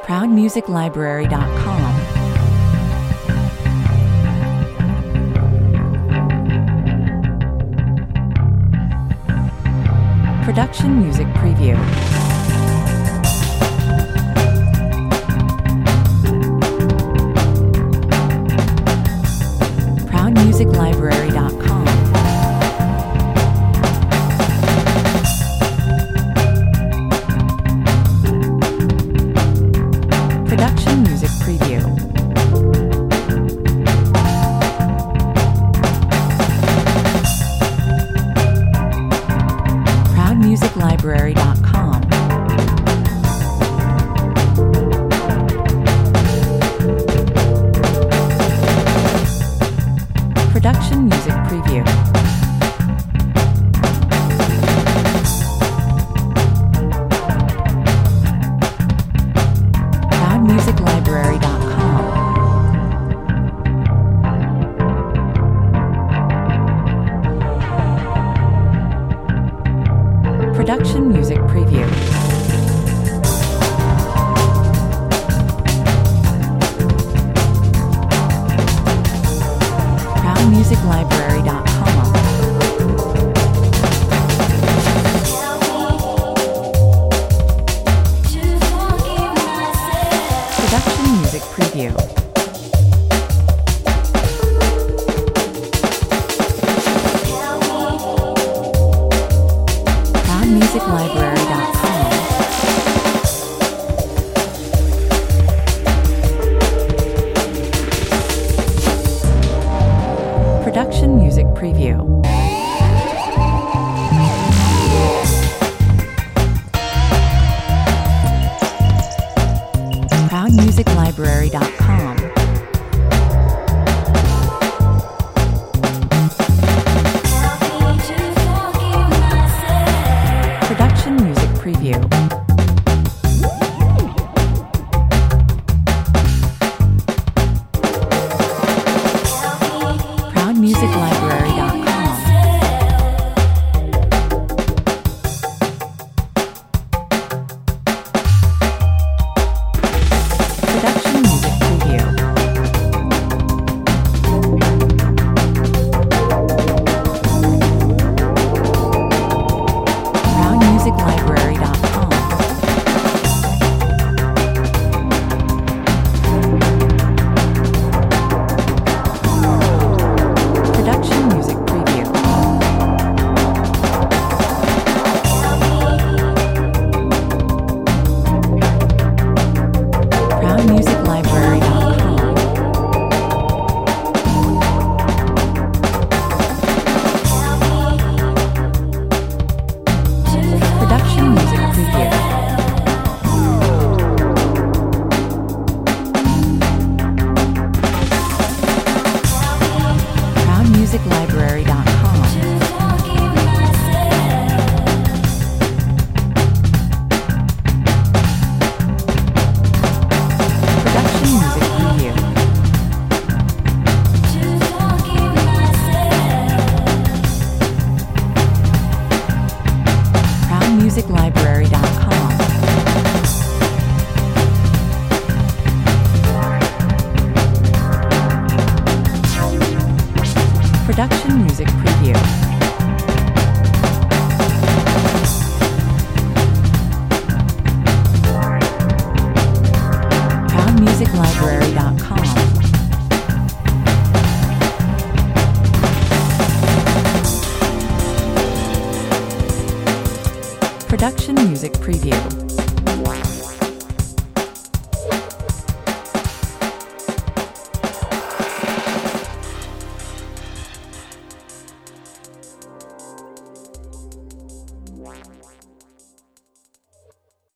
ProudMusicLibrary.com. Production Music Preview. ProudMusicLibrary.com. Production Music Preview. ProudMusicLibrary.com. Production Music Preview. ProudMusicLibrary.com. Production Music Preview. ProudMusicLibrary.com. Production Music Preview. ProudMusicLibrary.com. Production Music Preview. ProudMusicLibrary.com. Production Music Preview. ProudMusicLibrary.com. Production Music Preview. ProudMusicLibrary.com. Production Music Preview. ProudMusicLibrary.com. Production Music Preview. ProudMusicLibrary.com. Production Music Preview. ProudMusicLibrary.com. Production Music Preview. ProudMusicLibrary.com. Production Music Preview.